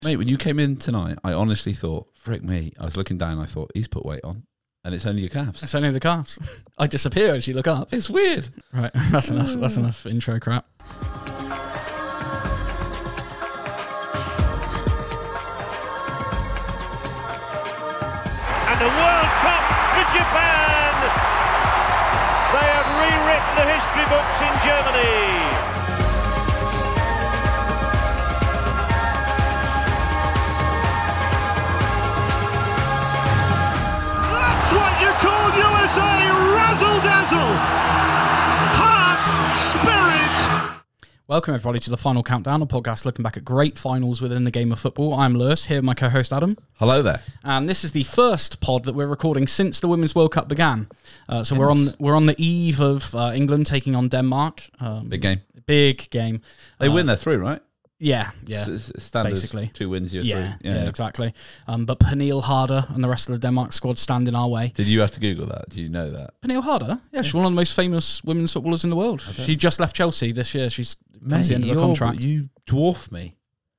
Mate, when you came in tonight, I honestly thought, frick me. I was looking down, I thought, he's put weight on. And it's only your calves. It's only the calves. I disappear as you look up. It's weird. Right, that's enough. That's enough intro crap. And the World Cup for Japan! They have rewritten the history books in Germany. That's what you call USA razzle-dazzle! Heart, spirit! Welcome everybody to the Final Countdown, a podcast looking back at great finals within the game of football. I'm Lewis, here with my co-host Adam. Hello there. And this is the first pod that we're recording since the Women's World Cup began. So we're on the eve of England taking on Denmark. Big game. Big game. They win, they're through, right? Yeah, Standard, basically. 2 wins, you're Yeah, through. yeah, exactly. But Pernille Harder and the rest of the Denmark squad stand in our way. Did you have to Google that? Do you know that? Pernille Harder? Yeah, she's one of the most famous women's footballers in the world. She just left Chelsea this year. She's come to the end of her contract. You dwarf me.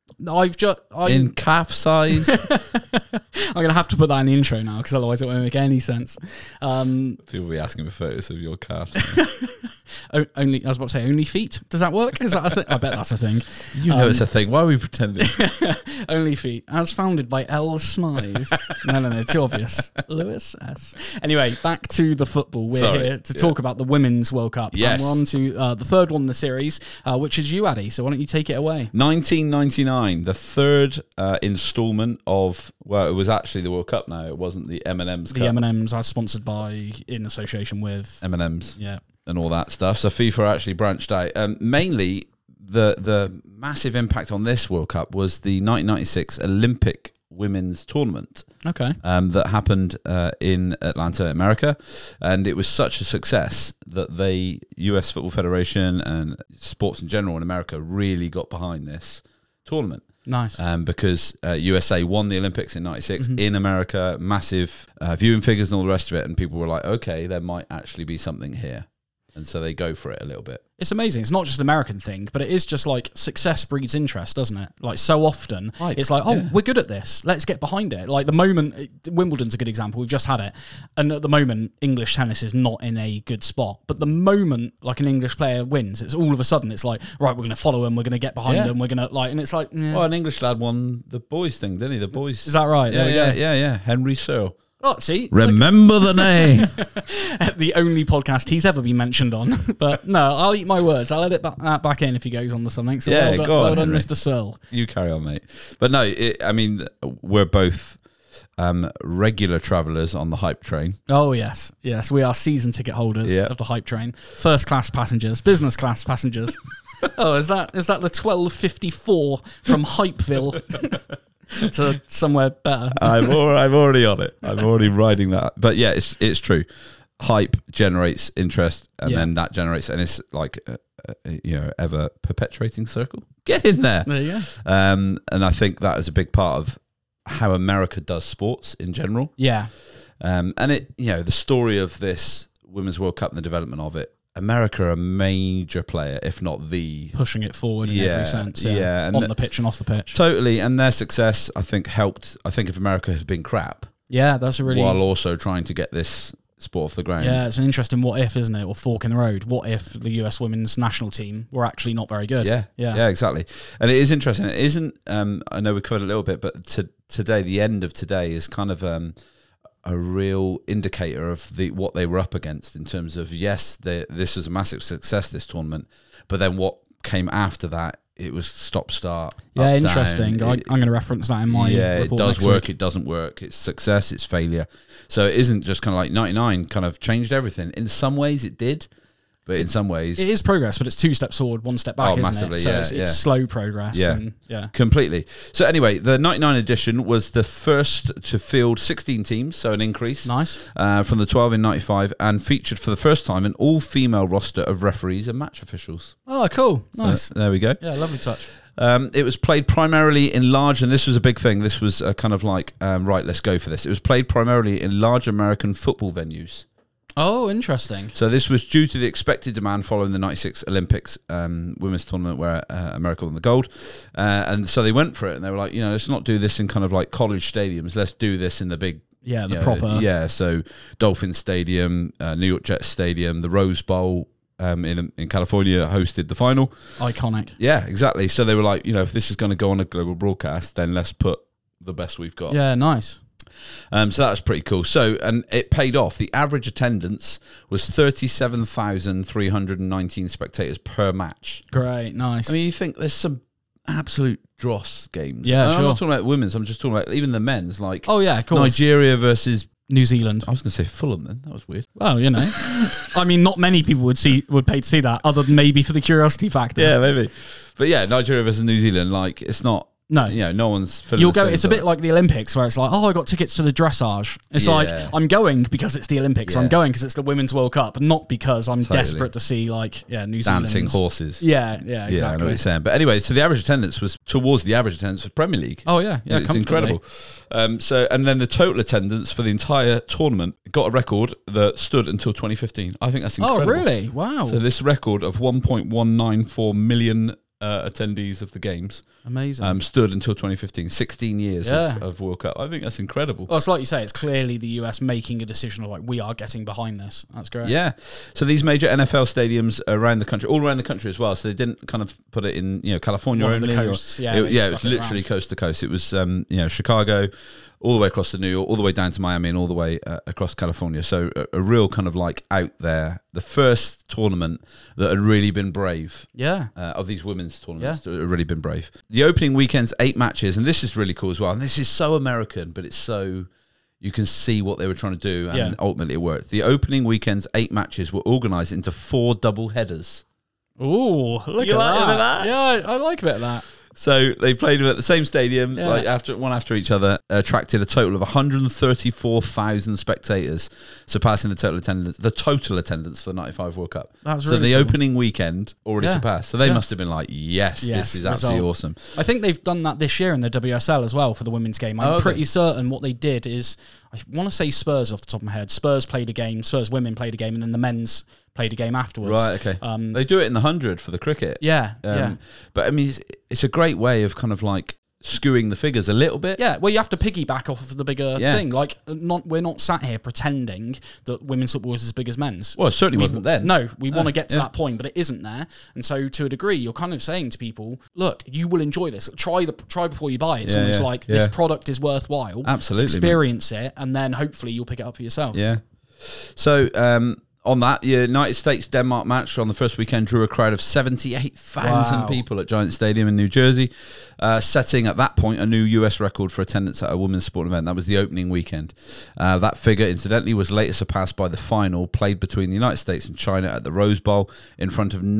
In calf size. I'm going to have to put that in the intro now because otherwise it won't make any sense. People will be asking for photos of your calves. Only, I was about to say, only feet. Does that work? Is that a thing? I bet that's a thing. You know it's a thing. Why are we pretending? Only feet. As founded by L. Smythe. No, too obvious. Lewis S. Anyway, back to the football. We're here to talk about the Women's World Cup. Yes. And we're on to the third one in the series, which is you, Addy. So why don't you take it away? 1999, the third instalment of, well, it was actually the World Cup now. It wasn't the M&M's Cup. The M&M's are sponsored by, in association with... M&M's. Yeah. And all that stuff. So FIFA actually branched out. Mainly, the massive impact on this World Cup was the 1996 Olympic Women's Tournament. Okay. That happened in Atlanta, America. And it was such a success that the US Football Federation and sports in general in America really got behind this tournament. Nice. Because USA won the Olympics in 96 in America, massive viewing figures and all the rest of it. And people were like, okay, there might actually be something here. And so they go for it a little bit. It's amazing. It's not just an American thing, but it is just like success breeds interest, doesn't it? Like so often, it's like, we're good at this. Let's get behind it. Like the moment, Wimbledon's a good example. We've just had it. And at the moment, English tennis is not in a good spot. But the moment like an English player wins, it's all of a sudden, it's like, right, we're going to follow him. We're going to get behind him. We're going to like, and it's like, Well, an English lad won the boys thing, didn't he? The boys. Is that right? Yeah. Henry Searle. Oh, see? Remember the name. The only podcast he's ever been mentioned on. But no, I'll eat my words. I'll edit that back in if he goes on to something. So Yeah, well go on, done, Henry. Mr. Searle. You carry on, mate. But no, we're both regular travellers on the hype train. Oh, yes. Yes, we are season ticket holders of the hype train. First class passengers, business class passengers. Oh, is that the 12.54 from Hypeville to somewhere better? I'm already on it. I'm already riding that. But yeah, it's true. Hype generates interest, and then that generates, and it's like ever perpetuating circle. Get in there. There you go. And I think that is a big part of how America does sports in general. Yeah. And it, the story of this Women's World Cup and the development of it, America are a major player, if not the... Pushing it forward in every sense. Yeah. On the pitch and off the pitch. Totally. And their success, I think, helped. I think if America had been crap... Yeah, that's a really... While also trying to get this sport off the ground. Yeah, it's an interesting what if, isn't it? Or fork in the road. What if the US women's national team were actually not very good? Yeah, exactly. And it is interesting. It isn't... I know we covered a little bit, but today, the end of today is kind of... a real indicator of what they were up against in terms of, yes, this was a massive success, this tournament, but then what came after that, it was stop-start. Yeah, interesting. I'm going to reference that in my report. It does work, it doesn't work, it's success, it's failure. So it isn't just kind of like 99 kind of changed everything. In some ways it did, but in some ways... It is progress, but it's 2 steps forward, 1 step back, isn't massively, it? So it's slow progress. Yeah, and, completely. So anyway, the 99 edition was the first to field 16 teams, so an increase. Nice. From the 12 in 95, and featured for the first time an all-female roster of referees and match officials. Oh, cool. Nice. So there we go. Yeah, lovely touch. It was played primarily in large, and this was a big thing, this was kind of like, right, let's go for this. It was played primarily in large American football venues. Oh, interesting. So this was due to the expected demand following the 96 Olympics women's tournament where America won the gold. And so they went for it and they were like, let's not do this in kind of like college stadiums. Let's do this in the big... Yeah, the proper... Yeah, so Dolphin Stadium, New York Jets Stadium, the Rose Bowl in California hosted the final. Iconic. Yeah, exactly. So they were like, if this is going to go on a global broadcast, then let's put the best we've got. Yeah, nice. So that was pretty cool. So, and it paid off. The average attendance was 37,319 spectators per match. Great, nice. I mean, you think there's some absolute dross games. Yeah, and sure. I'm not talking about women's. I'm just talking about even the men's. Like, oh yeah, of course. Nigeria versus New Zealand. I was going to say Fulham. Then that was weird. Well, I mean, not many people would pay to see that, other than maybe for the curiosity factor. Yeah, maybe. But yeah, Nigeria versus New Zealand. Like, it's not. No, no one's. You'll go. It's a bit like the Olympics, where it's like, I got tickets to the dressage. It's like I'm going because it's the Olympics. I'm going because it's the Women's World Cup, not because I'm desperate to see New Zealand dancing horses. Yeah, exactly. Yeah, I know what you're saying. But anyway, so the average attendance was towards the average attendance for Premier League. Oh yeah, it's incredible. And then the total attendance for the entire tournament got a record that stood until 2015. I think that's incredible. Oh really? Wow. So this record of 1.194 million attendees of the games. Amazing. Stood until 2015, 16 years of World Cup. I think that's incredible. Well, it's like you say, it's clearly the US making a decision of we are getting behind this. That's great. Yeah. So these major NFL stadiums around the country, all around the country as well. So they didn't kind of put it in, California One of only. the coasts, it was literally coast to coast. It was, Chicago, all the way across to New York, all the way down to Miami, and all the way across California. So a real kind of out there. The first tournament that had really been brave. Yeah. Of these women's tournaments that had really been brave. The opening weekend's 8 matches, and this is really cool as well. And this is so American, but it's so... You can see what they were trying to do, and ultimately it worked. The opening weekend's 8 matches were organised into 4 double headers. Ooh, look at that. Yeah, I like a bit of that. So they played them at the same stadium, one after each other, attracted a total of 134,000 spectators, surpassing the total attendance for the 95 World Cup. That's really so the cool. opening weekend already surpassed. So they must have been like, yes, this is absolutely awesome. I think they've done that this year in the WSL as well for the women's game. I'm pretty certain what they did is, I want to say Spurs off the top of my head. Spurs women played a game, and then the men's played a game afterwards. Right, okay. They do it in the 100 for the cricket. Yeah. But I mean, it's a great way of kind of skewing the figures a little bit. Yeah, well, you have to piggyback off of the bigger thing. We're not sat here pretending that women's football is as big as men's. Well, it certainly wasn't then. No, we want to get to that point, but it isn't there. And so, to a degree, you're kind of saying to people, look, you will enjoy this. Try before you buy it. It's almost like this product is worthwhile. Absolutely. Experience it, and then hopefully you'll pick it up for yourself. Yeah. So, on that, the United States-Denmark match on the first weekend drew a crowd of 78,000 people at Giant Stadium in New Jersey, setting at that point a new US record for attendance at a women's sporting event. That was the opening weekend. That figure, incidentally, was later surpassed by the final played between the United States and China at the Rose Bowl in front of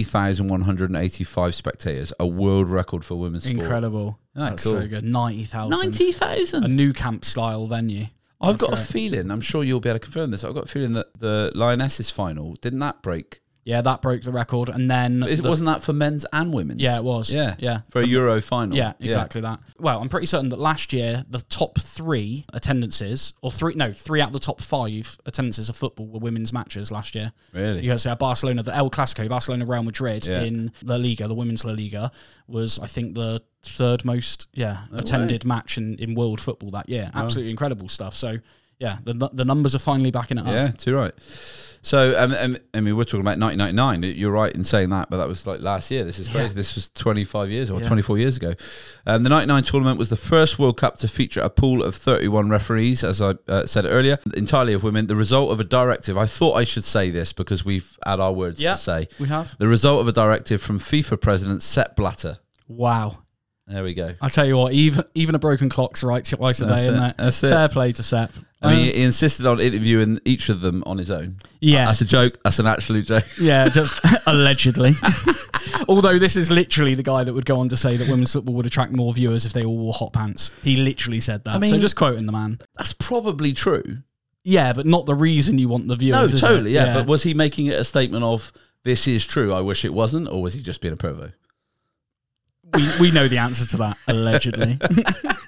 90,185 spectators, a world record for women's sport. Incredible. That's cool. So good. 90,000. 90,000? A new camp-style venue. I've got a feeling, I'm sure you'll be able to confirm this, I've got a feeling that the Lionesses final, didn't that break? Yeah, that broke the record. And then... Wasn't that for men's and women's? Yeah, it was. Yeah. For a Euro final. Yeah, exactly that. Well, I'm pretty certain that last year, the top 3 attendances, three out of the top 5 attendances of football were women's matches last year. Really? You got to say Barcelona, the El Clasico, Barcelona Real Madrid in La Liga, the women's La Liga, was, I think, the 3rd most attended match in world football that year. Absolutely incredible stuff. So, yeah, the numbers are finally backing it up. Yeah, too right. So, I mean, we're talking about 1999. You're right in saying that, but that was last year. This is crazy. Yeah. This was 25 years or 24 years ago. The 99 tournament was the first World Cup to feature a pool of 31 referees, as I said earlier, entirely of women. The result of a directive, I thought I should say this because we've had our words to say. We have. The result of a directive from FIFA President Sepp Blatter. Wow. There we go. I'll tell you what, even a broken clock's right twice a day, isn't it? That's Fair play to Sepp. I mean, he insisted on interviewing each of them on his own. Yeah. That's a joke. That's an absolute joke. Yeah, just allegedly. Although this is literally the guy that would go on to say that women's football would attract more viewers if they all wore hot pants. He literally said that. I mean, so just quoting the man. That's probably true. Yeah, but not the reason you want the viewers. No, totally, yeah. But was he making it a statement of, this is true, I wish it wasn't, or was he just being a pervo? We know the answer to that, allegedly.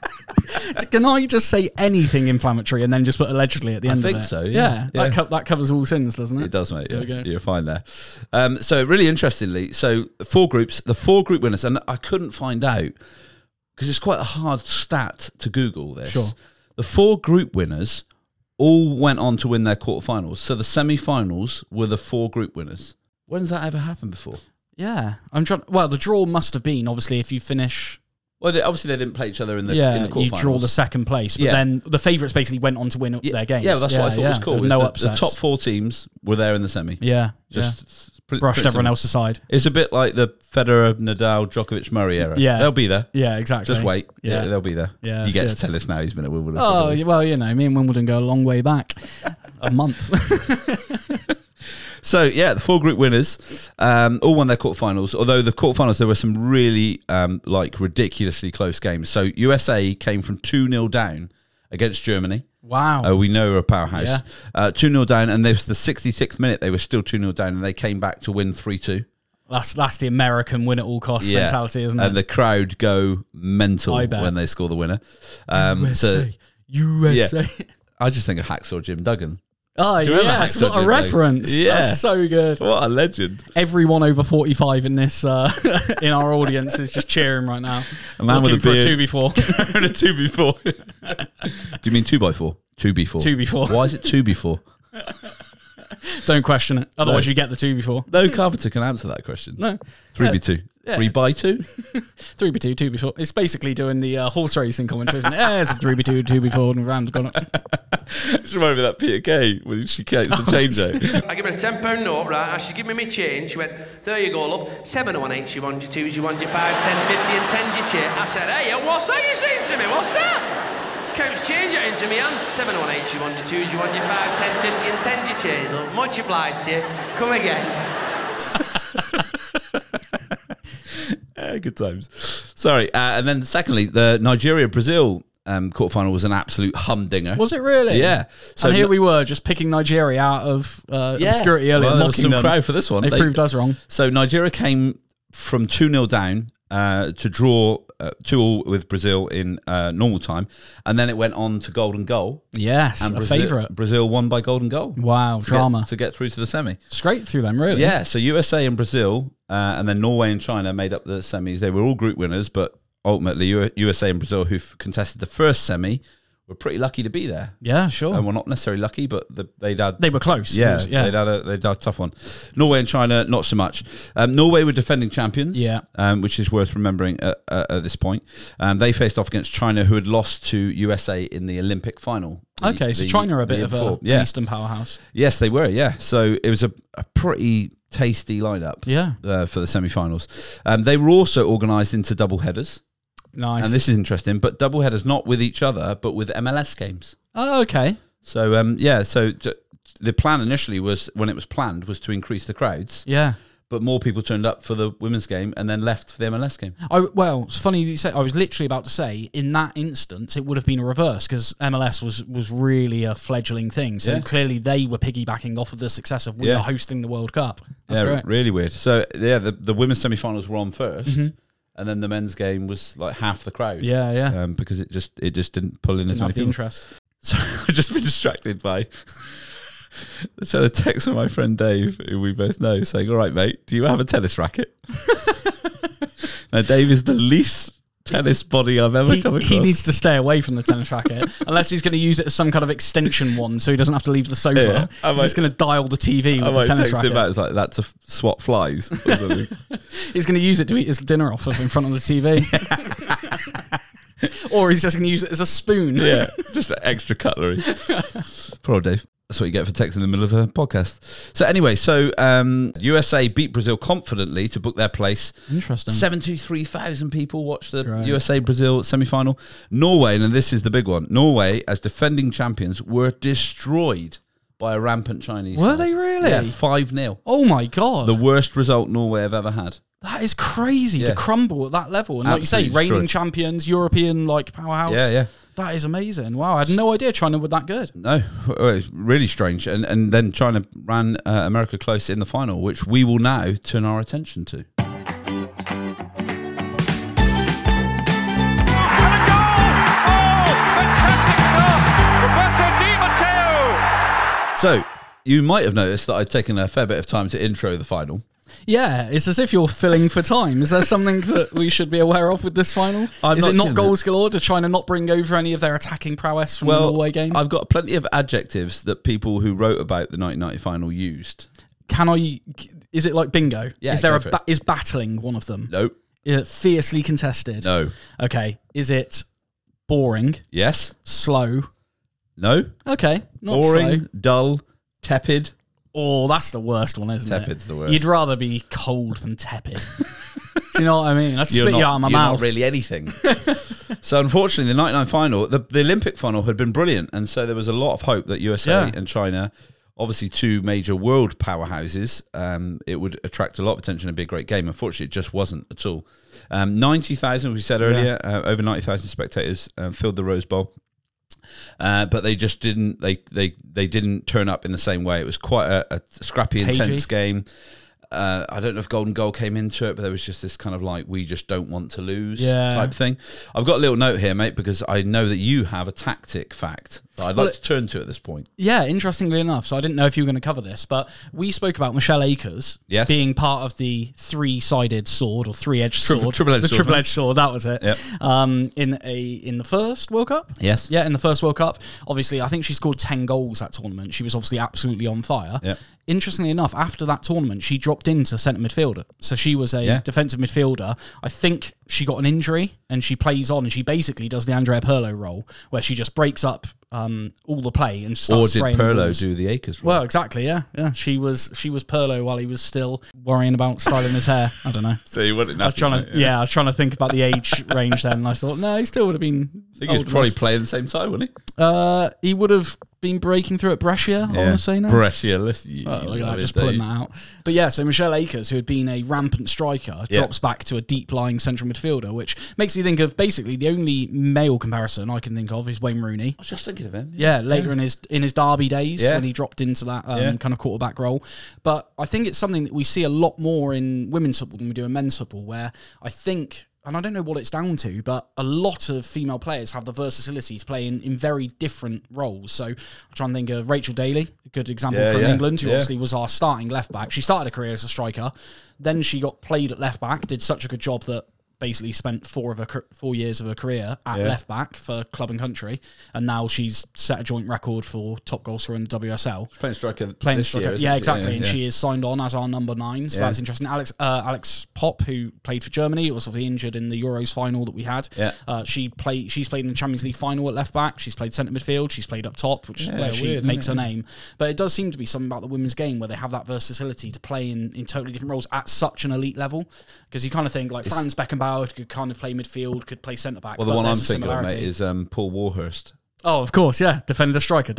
Can I just say anything inflammatory and then just put allegedly at the end of it? I think so, yeah. That covers all sins, doesn't it? It does, mate. There we go. You're fine there. So really interestingly, so the 4 group winners, and I couldn't find out because it's quite a hard stat to Google this. Sure. The 4 group winners all went on to win their quarterfinals. So the semi-finals were the 4 group winners. When has that ever happened before? Yeah. I'm trying. Well, the draw must have been, obviously, if you finish... Well, obviously they didn't play each other in the quarterfinals. You draw the second place, but then the favourites basically went on to win their games. Yeah, that's what I thought was cool. No the upsets. top 4 teams were there in the semi. Yeah, brushed everyone simple. else aside. It's a bit like the Federer, Nadal, Djokovic, Murray era. Yeah. They'll be there. Yeah, exactly. Just wait. Yeah. They'll be there. Yeah, you get good. to tell us now he's been at Wimbledon. Oh, well, me and Wimbledon go a long way back. A month. So, yeah, the 4 group winners all won their quarterfinals. Although the quarterfinals, there were some really ridiculously close games. So USA came from 2-0 down against Germany. Wow. We know we're a powerhouse. Yeah. 2-0 down, and there's the 66th minute, they were still 2-0 down, and they came back to win 3-2. That's the American win at all costs mentality, isn't it? And the crowd go mental when they score the winner. USA. Yeah, I just think of Hacksaw Jim Duggan. Oh, yes, what a reference. Yeah. That's so good. What a legend. Everyone over 45 in this in our audience is just cheering right now. A man with a for beard. a 2x4. And a 2x4. Do you mean 2x4? 2x4. 2x4. Why is it 2x4? Don't question it. Otherwise, you get the 2x4. No carpenter can answer that question. No. 3x2. Yeah. 3x2? 3x2, 2x4. It's basically doing the horse racing commentary, isn't it? Yeah, it's a 3x2, 2x4, and round gone. Just remember that Peter Kay when she counts the change out. I give her a £10 note, right? As she gave me my change, she went, there you go, love. 7 on 8, she won your 2s, you won your 5, 10, 50, and 10's your chip. I said, hey, what's that you saying to me? What's that? Counts change it into me hand. 7 on 8, she won your 2s, you won your 5, 10, 50, and 10's your change, love. Much obliged to you. Come again. Good times. Sorry. And then secondly, the Nigeria-Brazil quarterfinal was an absolute humdinger. Was it really? Yeah. So and here we were just picking Nigeria out of obscurity earlier, well, there was mocking some them. crowd for this one. They proved us wrong. So Nigeria came from 2-0 down to draw 2-2 with Brazil in normal time, and then it went on to golden goal. Yes, and a favourite. Brazil won by golden goal. Wow, drama. To get through to the semi. Straight through them, really. Yeah, so USA and Brazil, and then Norway and China made up the semis. They were all group winners, but ultimately USA and Brazil, who contested the first semi, were pretty lucky to be there. Yeah, sure. And well, not necessarily lucky, but they were close. Yeah, they'd had a tough one. Norway and China, not so much. Norway were defending champions, which is worth remembering at this point. They faced off against China, who had lost to USA in the Olympic final. So China are a bit of an Eastern powerhouse. Yes, they were, yeah. So it was a pretty tasty lineup for the semi-finals. They were also organised into double headers. Nice. And this is interesting, but double headers not with each other, but with MLS games. Oh, okay. So, so the plan initially was, when it was planned, was to increase the crowds. Yeah. But more people turned up for the women's game and then left for the MLS game. Well, it's funny you say. I was literally about to say, in that instance, it would have been a reverse because MLS was really a fledgling thing. So clearly they were piggybacking off of the success of we are hosting the World Cup. That's great. Really weird. So, the women's semi-finals were on first. Mm-hmm. And then the men's game was like half the crowd. Yeah. Because it just didn't pull in as many people. Interest. So I've just been distracted by trying to text from my friend Dave, who we both know, saying, "All right, mate, do you have a tennis racket?" Now Dave is the least tennis body I've ever come across. He needs to stay away from the tennis racket unless he's going to use it as some kind of extension one, so he doesn't have to leave the sofa. He's just going to dial the TV with the tennis racket. Him out, it's like that to swat flies. Or something. He's going to use it to eat his dinner off in front of the TV. Or he's just going to use it as a spoon. Yeah, just extra cutlery. Poor old Dave. That's what you get for texting in the middle of a podcast. So anyway, USA beat Brazil confidently to book their place. Interesting. 73,000 people watched the USA-Brazil semi-final. Norway, and this is the big one, Norway, as defending champions, were destroyed by a rampant Chinese Were side. they really? Yeah, 5-0. Oh my God. The worst result Norway have ever had. That is crazy to crumble at that level. And like Absolutely you say, reigning destroyed. champions, European powerhouse. Yeah. That is amazing. Wow, I had no idea China were that good. No, it's really strange. And then China ran America close in the final, which we will now turn our attention to. Oh, So you might have noticed that I'd taken a fair bit of time to intro the final. Yeah, it's as if you're filling for time. Is there something that we should be aware of with this final? I'm Is not it not kidding. goals galore to try and not bring over any of their attacking prowess from the Norway game? I've got plenty of adjectives that people who wrote about the 1990 final used. Is it like bingo? Yeah, Is there go for it. is battling one of them? No. Is it fiercely contested? No. Okay. Is it boring? Yes. Slow? No. Okay. Not Boring, slow. dull, tepid. Oh, that's the worst one, isn't it? Tepid's the worst. You'd rather be cold than tepid. Do you know what I mean? I'd spit you out of my you're mouth. not really anything. So unfortunately, the 99 final, the Olympic final had been brilliant. And so there was a lot of hope that USA and China, obviously two major world powerhouses, it would attract a lot of attention and be a great game. Unfortunately, it just wasn't at all. 90,000, we said earlier, over 90,000 spectators filled the Rose Bowl. But they just didn't. They didn't turn up in the same way. It was quite a scrappy, intense game. I don't know if Golden Goal came into it, but there was just this kind of like, we just don't want to lose type thing. I've got a little note here, mate, because I know that you have a tactic fact that I'd like to turn to at this point. Yeah, interestingly enough, so I didn't know if you were going to cover this, but we spoke about Michelle Akers being part of the three-sided sword or three-edged sword. Triple-edged sword, that was it. Yep. In the first World Cup? Yes. Yeah, in the first World Cup. Obviously, I think she scored 10 goals that tournament. She was obviously absolutely on fire. Yep. Interestingly enough, after that tournament, she dropped into centre midfielder. So she was a defensive midfielder. I think she got an injury and she plays on and she basically does the Andrea Pirlo role where she just breaks up all the play and starts Or did spraying Pirlo balls. do the Akers role? Well, exactly, yeah. She was Pirlo while he was still worrying about styling his hair. I don't know. So you wouldn't I was trying to think about the age range then, and I thought, no, he still would have been. I think he was probably playing at the same time, wouldn't he? He would have been breaking through at Brescia, I want to say now. Brescia, listen. You Look at love that, his just pulling day. that out. But yeah, so Michelle Akers, who had been a rampant striker, drops back to a deep-lying central midfielder, which makes you think of basically the only male comparison I can think of is Wayne Rooney. I was just thinking of him. Yeah, later in his Derby days when he dropped into that kind of quarterback role. But I think it's something that we see a lot more in women's football than we do in men's football, where I think, and I don't know what it's down to, but a lot of female players have the versatility to play in very different roles. So I'm trying to think of Rachel Daly, a good example from England, who obviously was our starting left back. She started a career as a striker, then she got played at left back, did such a good job that basically spent 4 years of her career at left back for club and country, and now she's set a joint record for top goal scorer in the WSL. Playing striker This year, isn't she? exactly, and she is signed on as our number 9, so that's interesting. Alex Popp, who played for Germany, was obviously injured in the Euros final that we had. She's played in the Champions League final at left back. She's played centre midfield. She's played up top, which is where she makes her name. But it does seem to be something about the women's game where they have that versatility to play in totally different roles at such an elite level. Because you kind of think like Franz Beckenbauer could kind of play midfield, could play centre back. Well, the one I'm thinking of, mate, is Paul Warhurst. Oh, of course, yeah. Defender striker.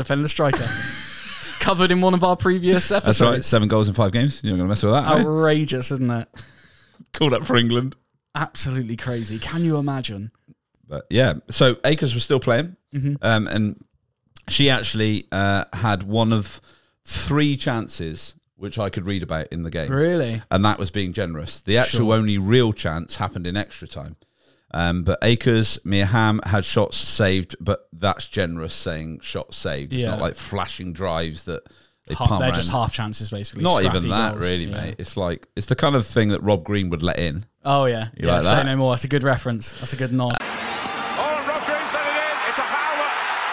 Covered in one of our previous episodes. That's right, 7 goals in 5 games. You're not going to mess with that, Outrageous, isn't it? Called up for England. Absolutely crazy. Can you imagine? But yeah, so Akers was still playing, and she actually had one of 3 chances which I could read about in the game. Really? And that was being generous. The actual only real chance happened in extra time. But Akers, Mia Hamm had shots saved, but that's generous saying shots saved. It's not like flashing drives that they palm They're around. just half chances, basically. Not Scrappy even that, goals. really, mate. It's like, it's the kind of thing that Rob Green would let in. Oh, yeah. You like say that? no more. That's a good reference. That's a good nod. Oh, and Rob Green's let it in. It's a howler.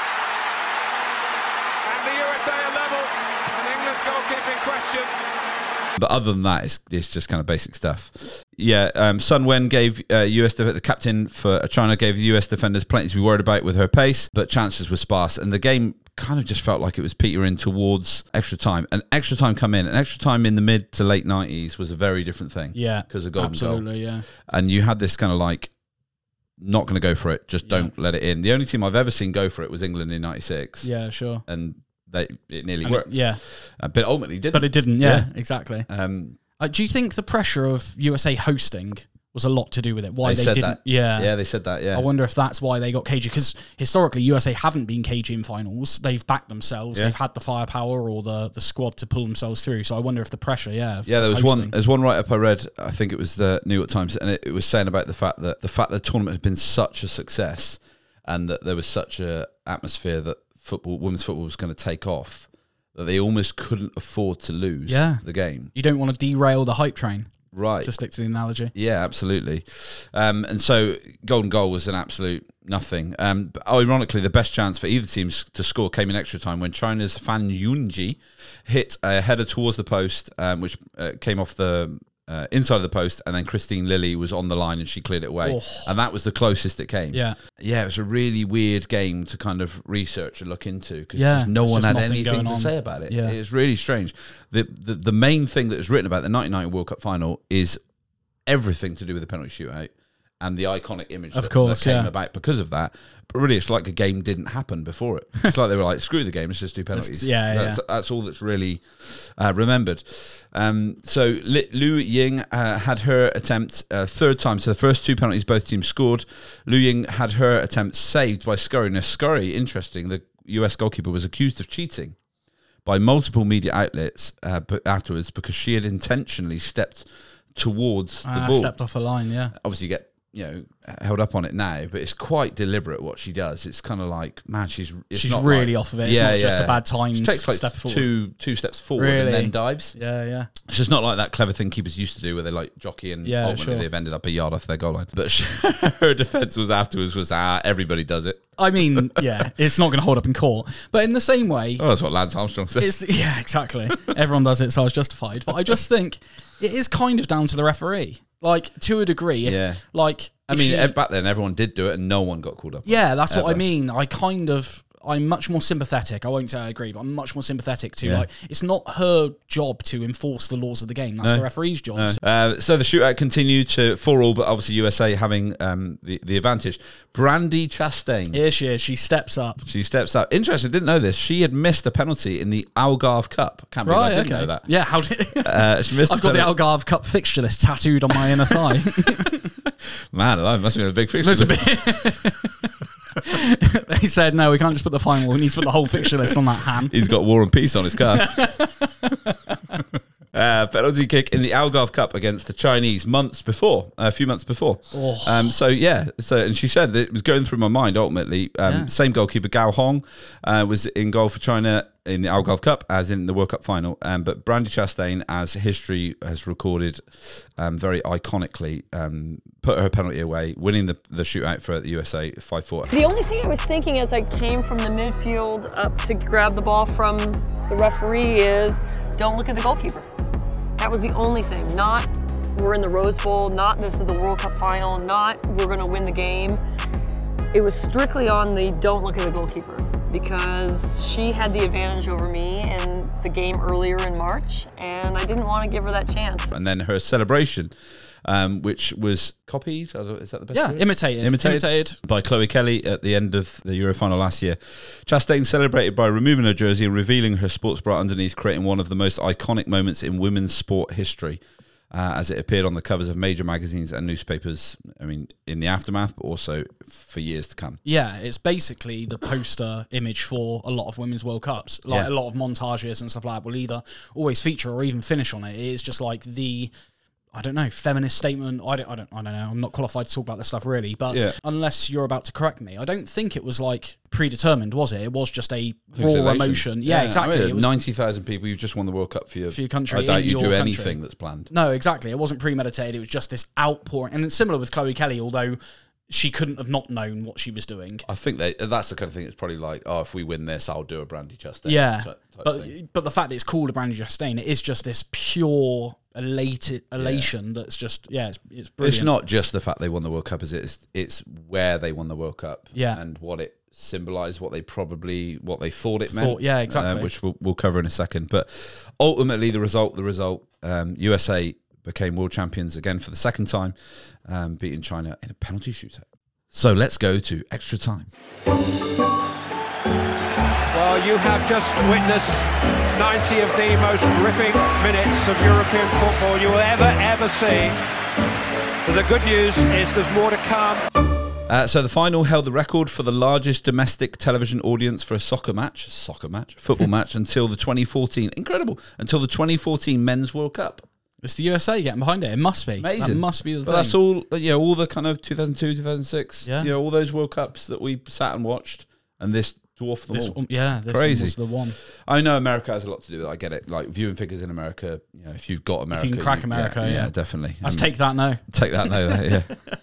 And the USA are level. And England's goalkeeping question. But other than that, it's just kind of basic stuff. Yeah, Sun Wen gave the captain for China, gave the US defenders plenty to be worried about with her pace, but chances were sparse. And the game kind of just felt like it was petering towards extra time. And extra time come in. And extra time in the mid to late 90s was a very different thing. Yeah. Because of Golden Goal. Absolutely, yeah. And you had this kind of like, not going to go for it, just don't let it in. The only team I've ever seen go for it was England in 96. Yeah, sure. And it nearly worked. Yeah. But ultimately didn't. But it didn't, yeah. Exactly. Do you think the pressure of USA hosting was a lot to do with it? Why they said didn't? that. Yeah. Yeah, they said that, yeah. I wonder if that's why they got cagey, because historically USA haven't been cagey in finals. They've backed themselves. They've had the firepower or the squad to pull themselves through. So I wonder if the pressure, there was there's one write-up I read, I think it was the New York Times, and it was saying about the fact that the tournament had been such a success and that there was such a atmosphere that women's football was going to take off, that they almost couldn't afford to lose the game. You don't want to derail the hype train. Right. To stick to the analogy. Yeah, absolutely. And so golden goal was an absolute nothing. But ironically, the best chance for either team to score came in extra time when China's Fan Yunji hit a header towards the post, which came off the inside of the post, and then Christine Lilly was on the line and she cleared it away. And that was the closest it came. Yeah, it was a really weird game to kind of research and look into because no one had anything to say about it. Yeah. It was really strange. The main thing that was written about the 1990 World Cup final is everything to do with the penalty shootout and the iconic image that came about because of that. But really, it's like a game didn't happen before it. It's like they were like, screw the game, let's just do penalties. That's all that's really remembered. So Lu Ying had her attempt third time. So the first 2 penalties both teams scored. Lu Ying had her attempt saved by Scurry. Now, Scurry, interesting, the US goalkeeper was accused of cheating by multiple media outlets afterwards because she had intentionally stepped towards the ball. Stepped off a line, yeah. Obviously, you get held up on it now, but it's quite deliberate what she does. It's kind of like, man, she's really off of it. It's not just a bad time. She takes like step forward. two steps forward and then dives. Yeah. It's just not like that clever thing keepers used to do where they like jockey and ultimately they've ended up a yard off their goal line. But her defence was everybody does it. I mean, it's not going to hold up in court. But in the same way... Oh, that's what Lance Armstrong said. Yeah, exactly. Everyone does it, so I was justified. But I just think it is kind of down to the referee. Like, to a degree. Back then, everyone did do it and no one got called up. Yeah, that's what I mean. I'm much more sympathetic. I won't say I agree, but I'm much more sympathetic to it's not her job to enforce the laws of the game. That's the referee's job. No. So the shootout continued to 4-4, but obviously USA having the advantage. Brandi Chastain. Here she is. She steps up. Interesting. Didn't know this. She had missed a penalty in the Algarve Cup. Can't believe I didn't know that. Yeah, how did she missed? I've got the Algarve Cup fixture list tattooed on my inner thigh. Man, that must have been a big fixture list. They said, no, we can't just put the final. We need to put the whole fixture list on that ham. He's got War and Peace on his car. Penalty kick in the Algarve Cup against the Chinese a few months before. And she said that it was going through my mind ultimately. Same goalkeeper, Gao Hong, was in goal for China in the Algarve Cup as in the World Cup final. But Brandi Chastain, as history has recorded very iconically, put her penalty away, winning the shootout for the USA 5-4. The only thing I was thinking as I came from the midfield up to grab the ball from the referee is don't look at the goalkeeper. That was the only thing. Not we're in the Rose Bowl, not this is the World Cup final, not we're going to win the game. It was strictly on the don't look at the goalkeeper because she had the advantage over me in the game earlier in March and I didn't want to give her that chance. And then her celebration, which was copied, is that the best word? Imitated by Chloe Kelly at the end of the Euro final last year. Chastain celebrated by removing her jersey and revealing her sports bra underneath, creating one of the most iconic moments in women's sport history. As it appeared on the covers of major magazines and newspapers, in the aftermath, but also for years to come. Yeah, it's basically the poster image for a lot of women's World Cups. A lot of montages and stuff like that will either always feature or even finish on it. It's just like the... I don't know, feminist statement. I don't know. I'm not qualified to talk about this stuff really, but unless you're about to correct me, I don't think it was like predetermined, was it? It was just a raw emotion. Yeah, exactly. It was 90,000 people. You've just won the World Cup for your country. I doubt you do anything that's planned. No, exactly. It wasn't premeditated. It was just this outpouring, and it's similar with Chloe Kelly, although she couldn't have not known what she was doing. I think that's the kind of thing. It's probably like, if we win this, I'll do a Brandi Chastain. Yeah, but the fact that it's called a Brandi Chastain, it is just this pure elation that's just it's brilliant. It's not just the fact they won the World Cup, it's where they won the World Cup and what it symbolised, what they thought it meant. Yeah, exactly. Which we'll cover in a second. But ultimately, the result, USA became world champions again for the second time, beating China in a penalty shootout. So let's go to extra time. Well, you have just witnessed 90 of the most gripping minutes of European football you will ever see. But the good news is there's more to come. So the final held the record for the largest domestic television audience for a football match, until the 2014, until the 2014 Men's World Cup. It's the USA getting behind it. It must be. Amazing. That must be the thing. That's all, all the kind of 2002, 2006, all those World Cups that we sat and watched, and this dwarf them all. This Crazy. was the one. I know America has a lot to do with it. I get it. Like viewing figures in America, if you've got America, If you can crack America, yeah, definitely. Let's take that now. Take that now, yeah.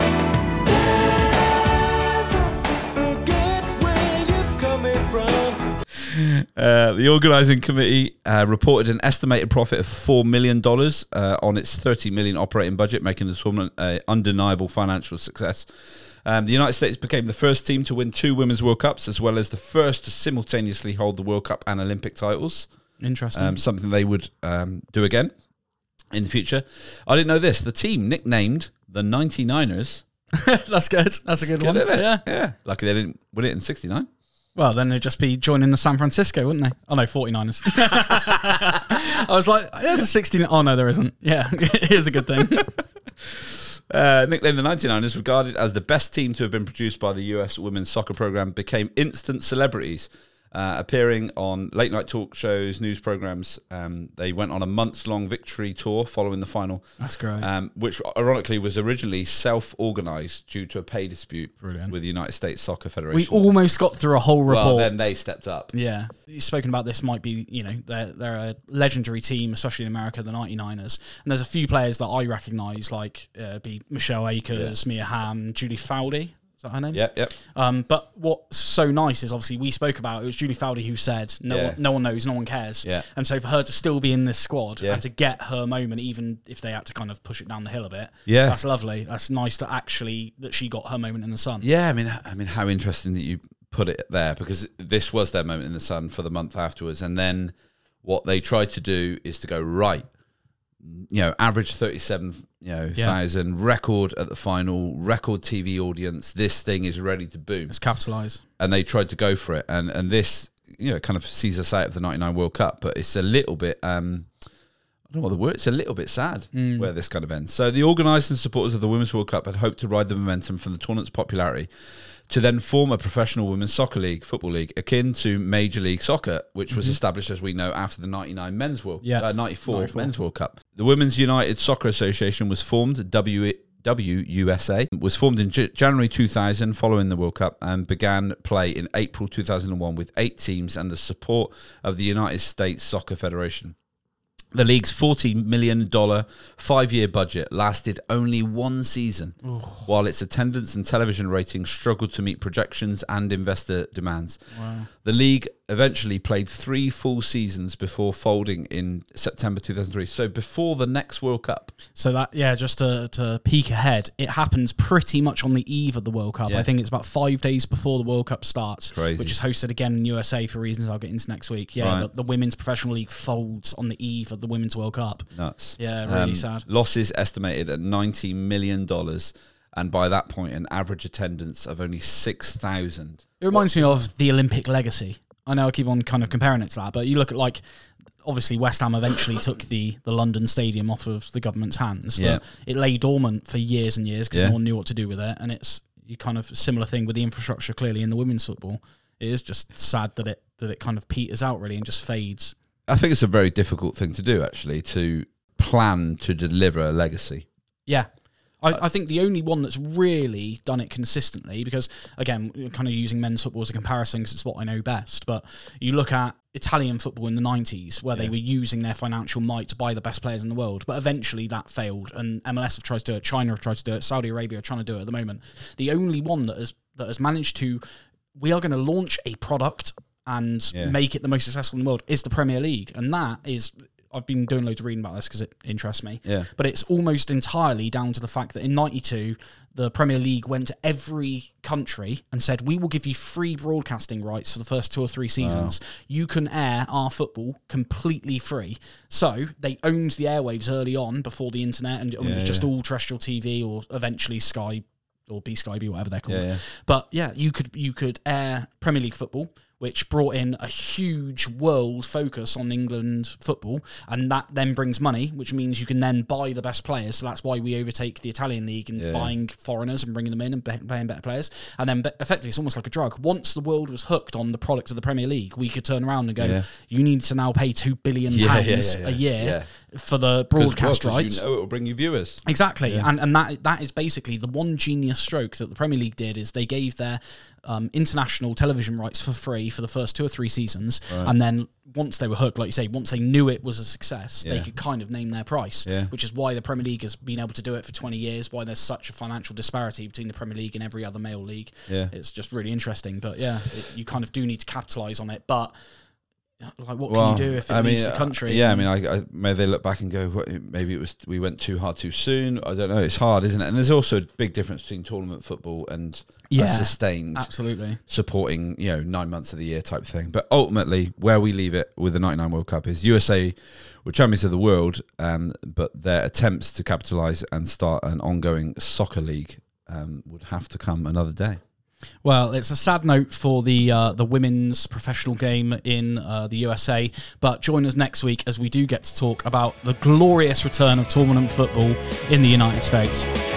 The organising committee reported an estimated profit of $4 million on its $30 million operating budget, making the tournament an undeniable financial success. The United States became the first team to win 2 Women's World Cups, as well as the first to simultaneously hold the World Cup and Olympic titles. Interesting. Something they would do again in the future. I didn't know this. The team nicknamed the 99ers. That's good. That's a good one. Isn't it? Yeah. Yeah. Lucky they didn't win it in 69. Well, then they'd just be joining the San Francisco, wouldn't they? Oh, no, 49ers. I was like, there's a 69. Oh, no, there isn't. Yeah, here's a good thing. Nicknamed the 99ers, regarded as the best team to have been produced by the US women's soccer program, became instant celebrities, appearing on late night talk shows, news programs. They went on a months-long victory tour following the final. That's great. Which ironically was originally self-organised due to a pay dispute with the United States Soccer Federation. We almost got through a whole report. Well, then they stepped up. Yeah. You've spoken about this might be, they're a legendary team, especially in America, the 99ers. And there's a few players that I recognise, like be Michelle Akers, Mia Hamm, Julie Foudy. Is that her name? Yep. But what's so nice is obviously we spoke about it was Julie Foudy who said no one knows, no one cares. Yeah. And so for her to still be in this squad and to get her moment, even if they had to kind of push it down the hill a bit, that's lovely. That's nice that she got her moment in the sun. Yeah, I mean, how interesting that you put it there, because this was their moment in the sun for the month afterwards, and then what they tried to do is to go right. Average 37,000 record at the final, record TV audience. This thing is ready to boom. Let's capitalise. And they tried to go for it, and this kind of sees us out of the '99 World Cup. But it's a little bit I don't know what the word. It's a little bit sad where this kind of ends. So the organisers and supporters of the Women's World Cup had hoped to ride the momentum from the tournament's popularity to then form a professional women's soccer league, football league, akin to Major League Soccer, which was established, as we know, after the 94 Men's World Cup. The Women's United Soccer Association was formed, WUSA, was formed in January 2000 following the World Cup, and began play in April 2001 with 8 teams and the support of the United States Soccer Federation. The league's $40 million 5-year budget lasted only 1 season, while its attendance and television ratings struggled to meet projections and investor demands. Wow. The league eventually played 3 full seasons before folding in September 2003, so before the next World Cup. So that, just to peek ahead, it happens pretty much on the eve of the World Cup. I think it's about 5 days before the World Cup starts, which is hosted again in USA for reasons I'll get into next week. The Women's Professional League folds on the eve of the Women's World Cup. Nuts. Yeah, really sad. Losses estimated at $90 million, and by that point, an average attendance of only 6,000. It reminds me of the Olympic legacy. I know I keep on kind of comparing it to that, but you look at obviously West Ham eventually took the London Stadium off of the government's hands, but it lay dormant for years and years because no one knew what to do with it, and it's kind of similar thing with the infrastructure clearly in the women's football. It is just sad that it kind of peters out really and just fades. I think it's a very difficult thing to do, actually, to plan to deliver a legacy. Yeah. I think the only one that's really done it consistently, because, again, we're kind of using men's football as a comparison because it's what I know best, but you look at Italian football in the 90s where they were using their financial might to buy the best players in the world, but eventually that failed, and MLS have tried to do it, China have tried to do it, Saudi Arabia are trying to do it at the moment. The only one that has managed to, we are going to launch a product and make it the most successful in the world, is the Premier League, and that is... I've been doing loads of reading about this because it interests me. Yeah. But it's almost entirely down to the fact that in 92, the Premier League went to every country and said, we will give you free broadcasting rights for the first 2 or 3 seasons. Wow. You can air our football completely free. So they owned the airwaves early on before the internet, and it was just all terrestrial TV or eventually Sky or B-Sky, whatever they're called. Yeah. But you could air Premier League football, which brought in a huge world focus on England football, and that then brings money, which means you can then buy the best players. So that's why we overtake the Italian league in buying foreigners and bringing them in and paying better players. And then effectively, it's almost like a drug. Once the world was hooked on the products of the Premier League, we could turn around and go, you need to now pay £2 billion a year for the broadcast rights. You know it will bring you viewers. Exactly, and that is basically the one genius stroke that the Premier League did, is they gave their international television rights for free for the first 2 or 3 seasons, and then once they were hooked, like you say, once they knew it was a success, they could kind of name their price, which is why the Premier League has been able to do it for 20 years, why there's such a financial disparity between the Premier League and every other male league. It's just really interesting, but you kind of do need to capitalise on it, but like, what can you do if it leaves the country? I maybe they look back and go, maybe it was we went too hard too soon. I don't know. It's hard, isn't it? And there's also a big difference between tournament football and a sustained, absolutely supporting 9 months of the year type thing. But ultimately, where we leave it with the '99 World Cup is USA were champions of the world, but their attempts to capitalise and start an ongoing soccer league would have to come another day. Well, it's a sad note for the women's professional game in the USA, but join us next week as we do get to talk about the glorious return of tournament football in the United States.